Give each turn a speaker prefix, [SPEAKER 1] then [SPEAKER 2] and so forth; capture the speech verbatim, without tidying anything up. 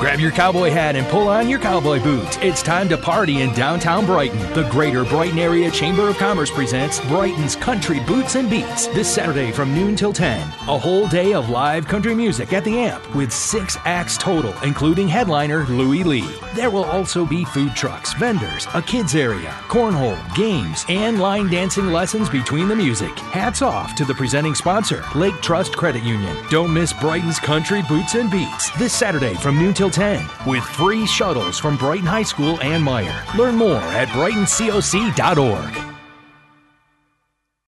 [SPEAKER 1] Grab your cowboy hat and pull on your cowboy boots. It's time to party in downtown Brighton. The Greater Brighton Area Chamber of Commerce presents Brighton's Country Boots and Beats this Saturday from noon till ten. A whole day of live country music at the Amp with six acts total, including headliner Louie Lee. There will also be food trucks, vendors, a kids area, cornhole, games, and line dancing lessons between the music. Hats off to the presenting sponsor, Lake Trust Credit Union. Don't miss Brighton's Country Boots and Beats this Saturday from noon till ten with free shuttles from Brighton High School and Meyer. Learn more at brighton coc dot org.